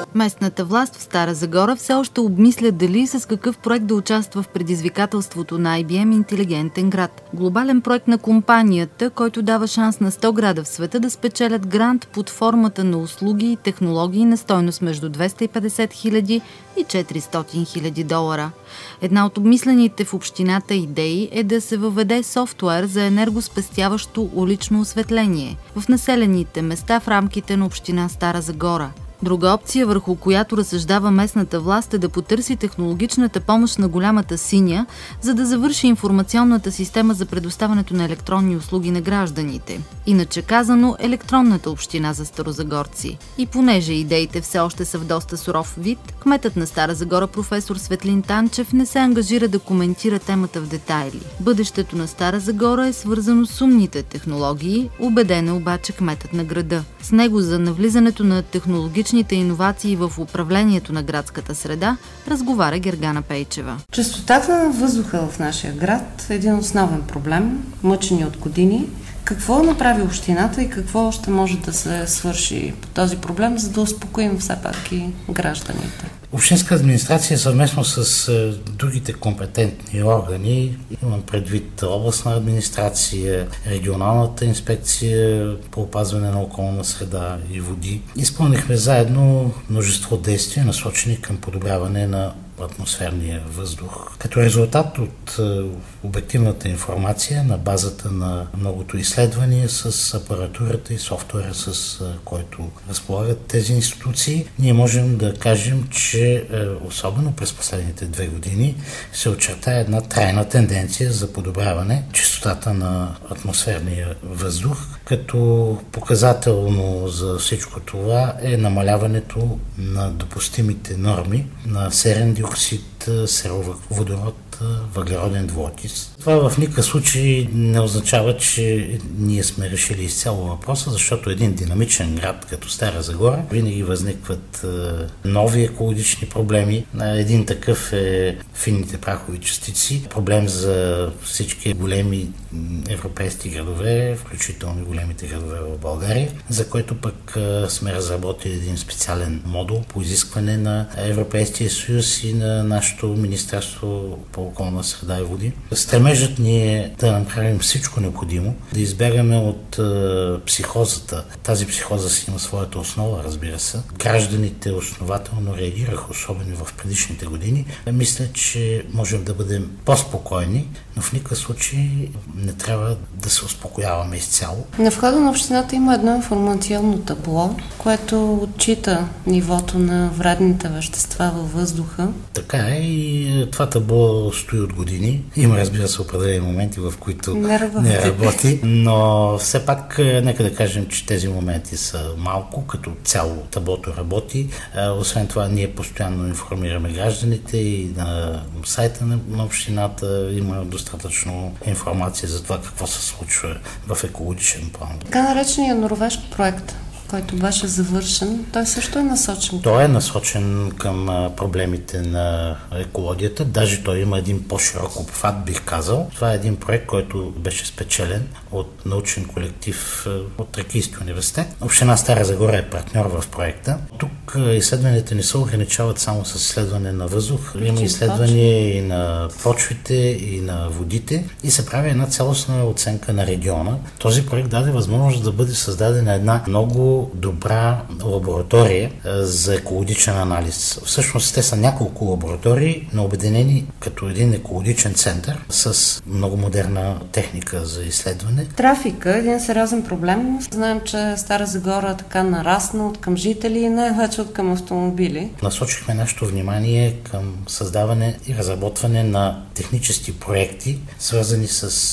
Местната власт в Стара Загора все още обмисля дали и с какъв проект да участва в предизвикателството на IBM Интелигентен град. Глобален проект на компанията, който дава шанс на 100 града в света да спечелят грант под формата на услуги и технологии на стойност между 250 хиляди и 400 хиляди долара. Една от обмислените в общината идеи е да се въведе софтуер за енергоспестяващо улично осветление в населените места в рамките на община Стара Загора. Друга опция, върху която разсъждава местната власт, е да потърси технологичната помощ на голямата синя, за да завърши информационната система за предоставянето на електронни услуги на гражданите. Иначе казано, електронната община за старозагорци. И понеже идеите все още са в доста суров вид, кметът на Стара Загора професор Светлин Танчев не се ангажира да коментира темата в детайли. Бъдещето на Стара Загора е свързано с умните технологии, убеден е обаче кметът на града. С него за навлизането на технологичните иновации в управлението на градската среда разговаря Гергана Пейчева. Честотата на въздуха в нашия град е един основен проблем, мъчени от години. Какво направи общината и какво още може да се свърши по този проблем, за да успокоим все пак и гражданите? Общинска администрация съвместно с другите компетентни органи, имам предвид областна администрация, регионалната инспекция по опазване на околна среда и води, изпълнихме заедно множество действия, насочени към подобряване на атмосферния въздух. Като резултат от обективната информация на базата на многото изследвания с апаратурата и софтуера, с който разполагат тези институции, ние можем да кажем, че особено през последните 2 години се очертая една трайна тенденция за подобряване чистотата на атмосферния въздух, като показателно за всичко това е намаляването на допустимите норми на серен диоксид, сероводород, въглероден двуокис. Това в никакъв случай не означава, че ние сме решили изцяло въпроса, защото един динамичен град като Стара Загора винаги възникват нови екологични проблеми. Един такъв е финните прахови частици, проблем за всички големи европейски градове, включително големите градове в България, за който пък сме разработили един специален модул по изискване на Европейския съюз и на нашето Министерство по околна среда и води. Стремежът ни е да направим всичко необходимо, да избягаме от психозата. Тази психоза си има своята основа, разбира се. Гражданите основателно реагираха, особено в предишните години. Мисля, че можем да бъдем по-спокойни, но в никакъв случай не трябва да се успокояваме изцяло. На входа на общината има едно информационно табло, което отчита нивото на вредните вещества във въздуха. Така е, и това табло стои от години. Има, разбира се, определени моменти, в които не работи, но все пак нека да кажем, че тези моменти са малко, като цяло таблото работи. Освен това, ние постоянно информираме гражданите и на сайта на общината има достатъчно информация за това какво се случва в екологичен план. Така наречения норвежки проект, който беше завършен, той също е насочен. Той е насочен към проблемите на екологията. Даже той има един по-широк обхват, бих казал. Това е един проект, който беше спечелен от научен колектив от Тракийския университет. Община Стара Загора е партньор в проекта. Тук изследванията не се ограничават само с изследване на въздух. Има изследвания и на почвите, и на водите и се прави една цялостна оценка на региона. Този проект даде възможност да бъде създадена една много добра лаборатория за екологичен анализ. Всъщност те са няколко лаборатории, но обединени като един екологичен център с много модерна техника за изследване. Трафика е един сериозен проблем. Знаем, че Стара Загора така нарасна от към жители и най-вече от към автомобили. Насочихме нашето внимание към създаване и разработване на технически проекти, свързани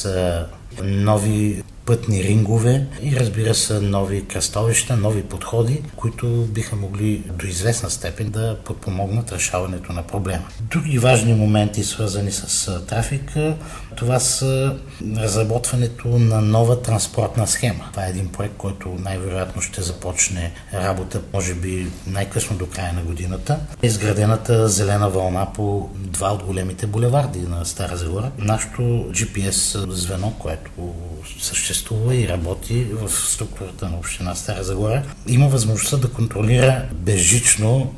с нови пътни рингове и, разбира се, нови кръстовища, нови подходи, които биха могли до известна степен да подпомогнат решаването на проблема. Други важни моменти, свързани с трафика, това са разработването на нова транспортна схема. Това е един проект, който най-вероятно ще започне работа, може би най-късно до края на годината. Изградената зелена вълна по 2 от големите булеварди на Стара Загора. Нашето GPS звено, което съществува и работи в структурата на община Стара Загора, има възможността да контролира безжично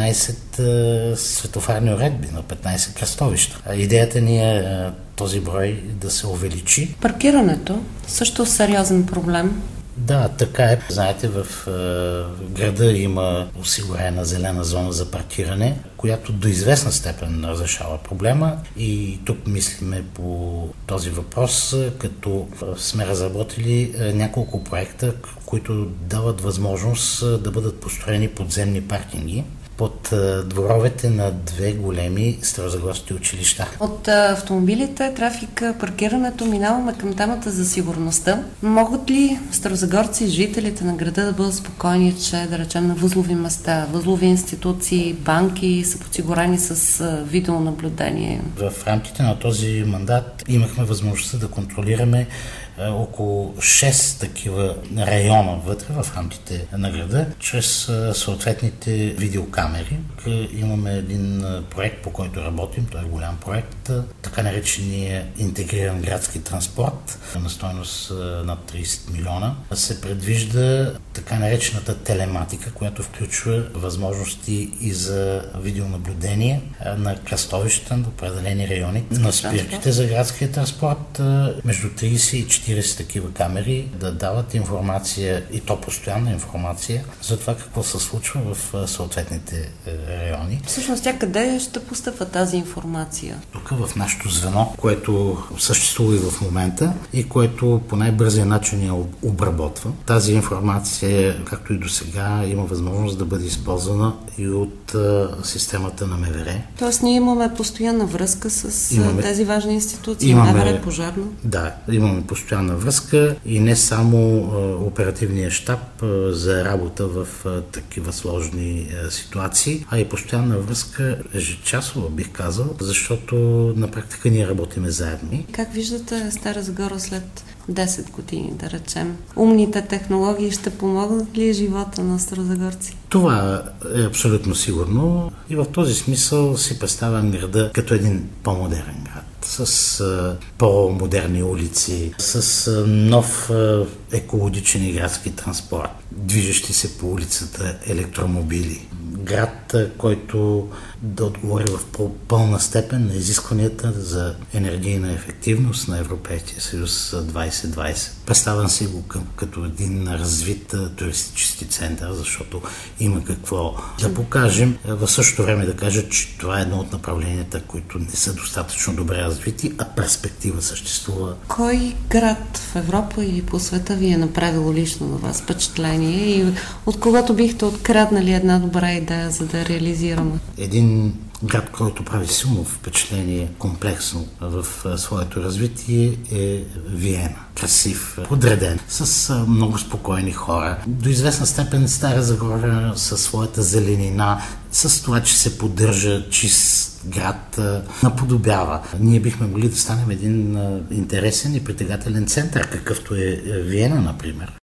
15 светофарни уредби на 15 кръстовища. Идеята ни е този брой да се увеличи. Паркирането също е сериозен проблем. Да, така е. Знаете, в града има осигурена зелена зона за паркиране, която до известна степен разрешава проблема, и тук мислиме по този въпрос, като сме разработили няколко проекта, които дават възможност да бъдат построени подземни паркинги под дворовете на 2 големи старозагорски училища. От автомобилите, трафика, паркирането минаваме към темата за сигурността. Могат ли старозагорци, жителите на града да бъдат спокойни, че, да речем, на възлови места, възлови институции, банки са подсигурени с видеонаблюдение? В рамките на този мандат имахме възможността да контролираме около 6 такива района вътре в рамките на града, чрез съответните видеокамери. Имаме един проект, по който работим, той е голям проект, така наречения интегриран градски транспорт на стойност над 30 милиона. Се предвижда така наречената телематика, която включва възможности и за видеонаблюдение на кръстовища на определени райони, на спирките за градския транспорт, между 30 и 40 такива камери да дават информация, и то постоянна информация, за това какво се случва в съответните райони. Всъщност, къде ще постъпва тази информация? Тук в нашето звено, което съществува и в момента и което по най-бързия начин я обработва. Тази информация, както и до сега, има възможност да бъде използвана и от системата на МВР. Тоест, ние имаме постоянна връзка с тези важни институции, МВР, пожарна? Да, имаме постоянна връзка и не само оперативния щаб за работа в такива сложни ситуации, а и постоянна връзка ежечасова, бих казал, защото на практика ние работиме заедно. Как виждате Стара Загора след 10 години, да речем? Умните технологии ще помогнат ли живота на старозагорци? Това е абсолютно сигурно и в този смисъл си представям града като един по-модерен град, с по-модерни улици, с нов екологичен и градски транспорт, движещи се по улицата електромобили. Град, който да отговори в пълна степен на изискванията за енергийна ефективност на Европейския съюз 2020. Представям си го като един развит туристически център, защото има какво да покажем. В същото време да кажа, че това е едно от направленията, които не са достатъчно добре развити, а перспектива съществува. Кой град в Европа или по света ви е направило лично на вас впечатление и от когото бихте откраднали една добра идея, за да реализираме? Един град, който прави силно впечатление комплексно в своето развитие, е Виена. Красив, подреден, с много спокойни хора. До известна степен Стара Загора със своята зеленина, с това, че се поддържа чист град, наподобява. Ние бихме могли да станем един интересен и притегателен център, какъвто е Виена, например.